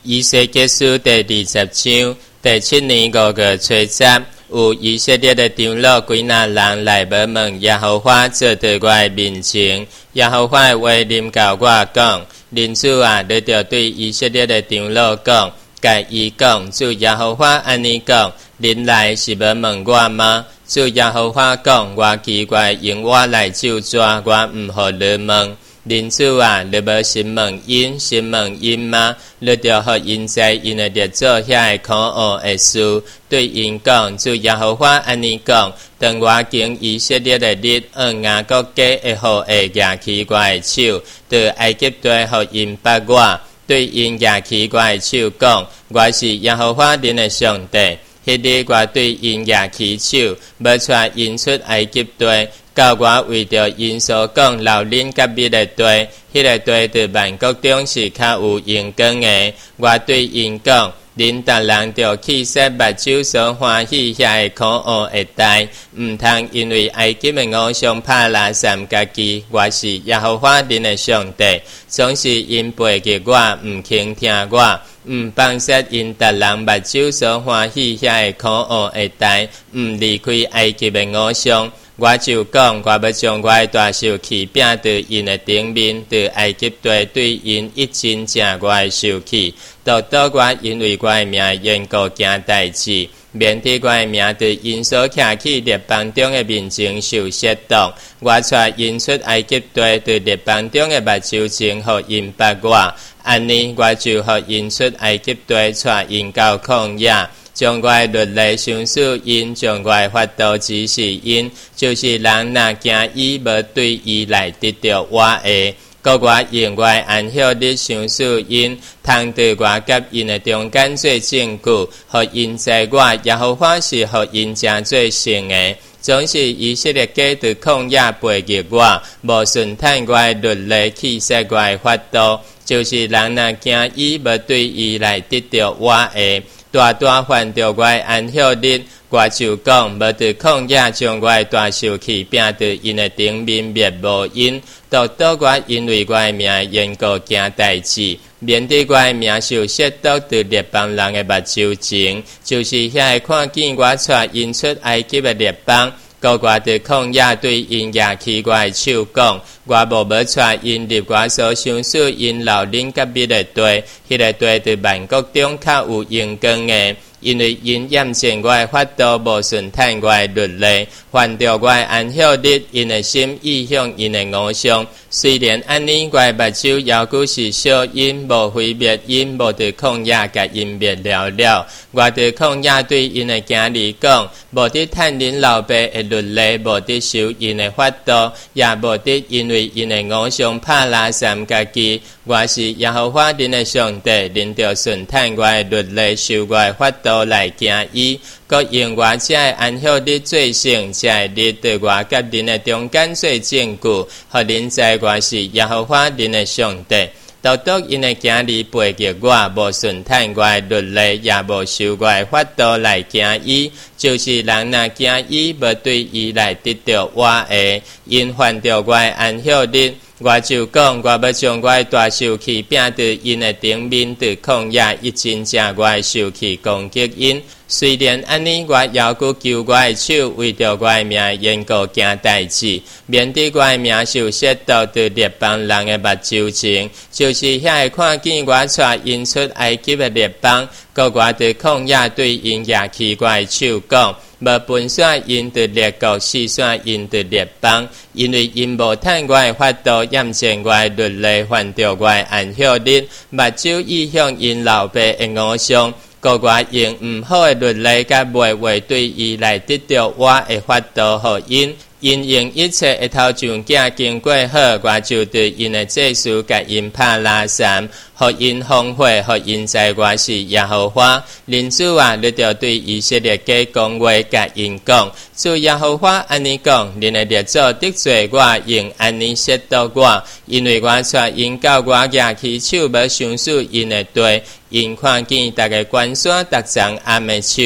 以西结书第20章第7年5月初10，有以色列的长老几那人来问问耶和华坐在我的面前。耶和华的话临到我讲：人主啊，你就对以色列的长老讲，甲伊讲，主耶和华安尼讲：恁来是要问我吗？主耶和华讲：我奇怪，用我来咒抓，我唔互你问。人主啊，你要审问因吗？你就互因知因的列祖遐可恶的事，对因讲：主耶和华安尼讲：当我经以色列的日，雅各家会好会举奇怪的手，对埃及地互因bắt我，对因举奇怪的手讲：我是耶和华恁的上帝。迄日我对因举起手，要带因出埃及地。到我为着因所讲留恁甲密的地，迄个地在万国中是较有荣光的。我对因讲：恁逐人着去洗目睭所欢喜遐个可恶的代，毋通因为埃及的偶像拍拉散家己。我是耶和华恁的上帝，总是因背弃我，毋倾听我，毋放下因逐人目睭所欢喜遐个可恶的代，毋离开埃及的偶像。我就讲，我要将我的大手气拼在因的顶面，在埃及地对因一真正我的手气，到我因为我的名缘故行代志，免得我的名在因所徛起列邦中的面前受亵渎。我带因出埃及地，在列邦中的目睭前，互因bắt我。安尼，我就互因出埃及地，带因到曠野。将我的律例详述因，将我的法度指示因，就是人若行伊，无对伊来得到我的。各我用我的安息日详述因，通对我甲因的中间做证据，互因知我耶和华是互因正做圣的。总是以色列家在旷野背弃我，无顺探我的律例，去说我的法度，就是人若行伊，无对伊来得到我的。大犯着我的安息日，我就讲，无在旷野将我的大手气拼在因的顶面，灭无因，到我因为我的名缘故行代志，免得我的名受亵渎在列邦人的目睭前，就是遐个看见我带因出埃及的列邦。我在旷野对因举起我的手讲，我无要带因入我所详述因留恁甲密的地，迄个地在万国中较有荣光的，因为因验证我的法度，无顺探我的律例，犯着我的安息日，因的心意向因的偶像。虽然安尼，我的目睭犹旧是小因，无毁灭因，无在旷野甲因灭了。我在旷野对因的囝儿讲，无得趁恁老爸的律例，无得守因的法度，也无得因为因的偶像拍拉散家己。我是耶和华恁的上帝，恁着顺探我的律例，守我的法度来行伊。各用我这的安息日做圣，这的日对我甲恁的中间做证据，互恁知我是耶和华恁的上帝。到因的囝儿背弃我，无顺探我的律例，也无守我的法度来行伊，就是人若行伊，无对伊来得到我的，因犯着我的安息日。我就讲，我要将我的大手气拼在因的顶面，在旷野一真正我的手气攻击因。虽然安尼，我犹佫求我的手，为着我的名缘故行代志，免得我的名受亵渎在列邦人的目睭前，就是遐个看见我带因出埃及的列邦，搁我在旷野对因举起我的手讲，无分散因的列国，四散因的列邦，因为因无趁我的法度，验证我的律例，犯着我的安息日，目睭意向因老爸的偶像。各我用毋好的律例甲卖话对伊来得到我的法度，互因用一切的头上囝经过好，我就对因的祭司甲因拍拉散，互因荒废，互因知我是耶和华。人主啊，你着对以色列家讲话，甲因讲，主耶和华安尼讲，恁的列祖得罪我，用安尼亵渎我，因为我带因到我举起手，要详述因的地。因看见逐个关山、逐丛暗的树，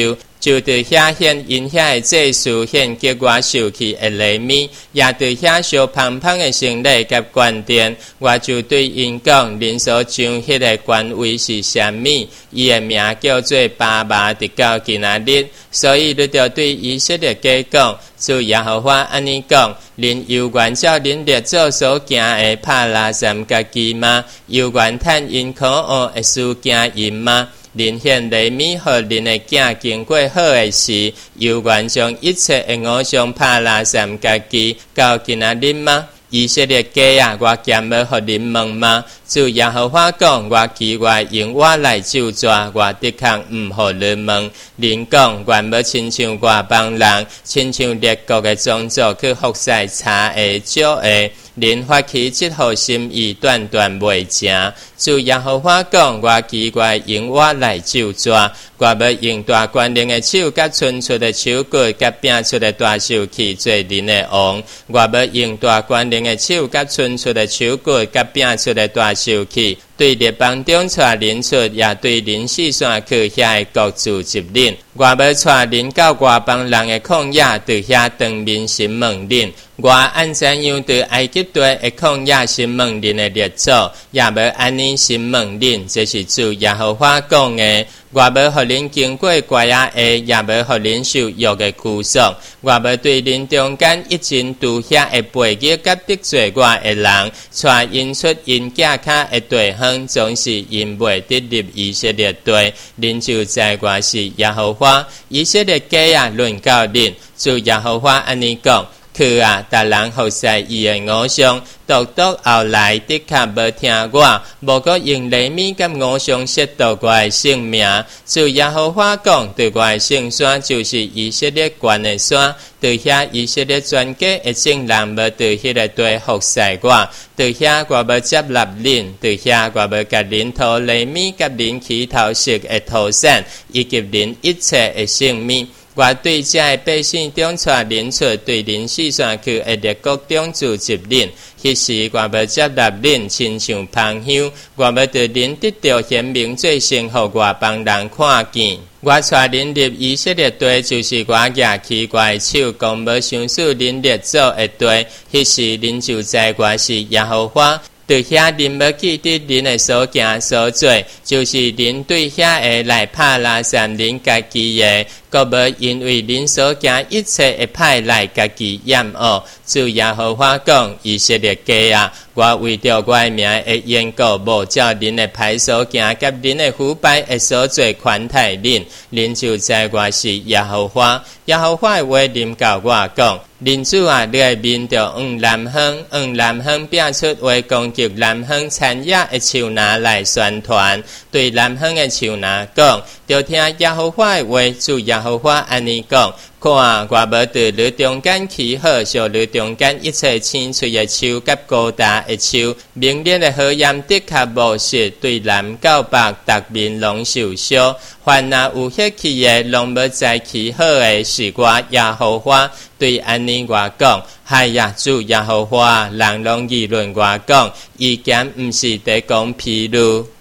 就伫遐现因遐的祭司献给我受气的礼物，也伫遐烧芳芳的圣礼甲冠殿。我就对因讲，恁所上迄个官位是啥物？伊的名叫做巴巴，直到今仔日。所以你着对以色列家讲，主耶和华安尼讲：恁有愿照恁列祖所行的拍拉山家己吗？有愿趁因可恶的事行因吗？恁献礼物，互恁的囝经过好的事，有愿将一切的偶像拍拉山家己到今仔日吗？以色列家啊，我咸要互恁问吗？主耶和华讲，我奇怪用我来咒詛，我的确毋互恁问。恁讲愿要亲像外邦人，亲像列国的宗族去服侍差的少的。恁发起即号心意断断袂成。主耶和华讲，我奇怪用我来咒詛，我要用大权能的手，甲伸出的手骨，甲拼出的大手器做恁的王。我要用大权能的手，甲伸出的手骨，甲拼出的大手器，对列邦中带恁出，也对恁四散去遐的各自接恁。我要带恁到外邦人的旷野，伫遐当面审问恁。我按怎样对埃及地的旷野审问恁的列祖，也要安尼审问恁。这是主耶和华讲的。我要互恁经过怪野的，也要互恁受辱的拘束。我要对恁中间一群拄遐的背逆甲得罪我的人，带因出因脚骹的地方，总是因袂得入以色列地。恁就知我是耶和华。以色列家啊，论到恁，主耶和华安尼讲。去啊！达人服侍伊的偶像，独后来的确无听我，无过用礼物甲偶像亵渎我的性命。主耶和华讲，对我的圣山就是以色列关的山，对遐以色列全家的众人要对迄个地服侍我，对遐我要接纳恁，对遐我要甲恁讨礼物，甲恁起头色的土产，以及恁一切的性命。我对这的百姓中带恁出，对恁四散去的列国中组织恁。迄时我要接纳恁，亲像芳香。我要对恁得到显明，最先互外邦人看见。我带恁入以色列地，就是我举奇怪的手，讲要相属恁列祖的地。迄时恁就知我是耶和华。对遐恁要记得恁的所行所做，就是恁对遐的来拍拉山恁家己的，阁无因为恁所行一切的歹来家己厌恶。主耶和华讲，以色列家啊，我为着我的名的缘故，无照恁的歹所行，甲恁的腐败的所做款待恁，恁就知我是耶和华。耶和华的话临到我讲，恁主啊，你的面着南方变出话攻击南方产业的树拿来宣传，对南方的树拿讲，就听耶和华的话，主耶和华安尼讲。看，我要在你中间起好，像你中间一切青翠的树，甲高大的树，明日的火焰的确无实，对南到北，逐面拢受烧。凡那有血气的，拢要再起好的，是我耶和华。对安尼我讲，嗨呀，主耶和华，人拢议论我讲，伊竟毋是在讲披露。